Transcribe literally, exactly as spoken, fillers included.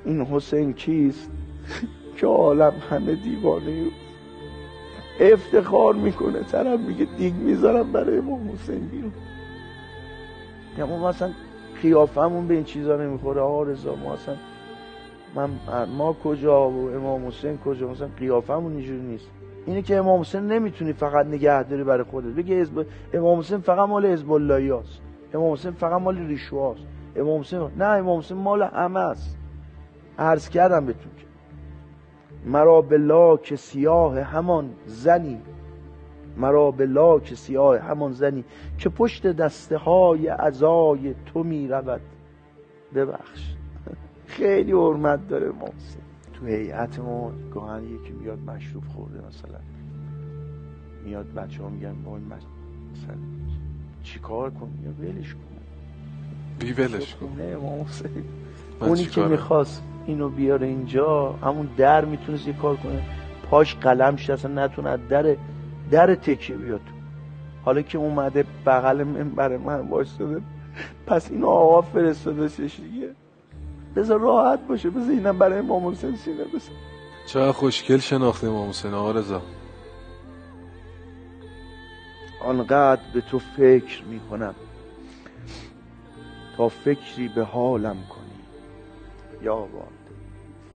این حسین کیست که عالم همه دیوانه افتخار میکنه، طرف میگه دیگ میذارم برای امام حسین بیرون. یا ما مثلا قیافمون به این چیزا نمیخوره. آقا رضا ما اصلا من ما کجا و امام حسین کجا، مثلا قیافمون اینجوری نیست. اینه که امام حسین نمیتونی فقط نگهداری برای خودت بگی حزب امام حسین فقط مال حزب اللهی است، امام حسین فقط مال ریشواست، امام حسین نه، امام حسین مال همه است. عرض کردم بهتون که مرا بالله که سیاه همان زنی، مرا بالله که سیاه همان زنی که پشت دسته های عزای تو می رود. ببخش خیلی حرمت داره امام حسین. تو هیئت ما گاهن یکی میاد مشروب خورده مثلا، میاد بچه ها میگن ما این مثلا چی کار کنیم یا ولش کن، بی ولش کن. نه امام حسین اونی که میخواست اینو بیاره اینجا، همون در میتونست یه کار کنه پاش قلم شد اصلا نتونه در در تکیه بیاد. حالا که اومده بغل منبر من وایساده، پس اینو آقا فرستاده سش دیگه، بذار راحت باشه، بذار اینم برای امام حسین سینه بسن. چقدر خوشگل شناخته امام حسین آقا رضا. آنقدر به تو فکر میکنم تا فکری به حالم کنی یا با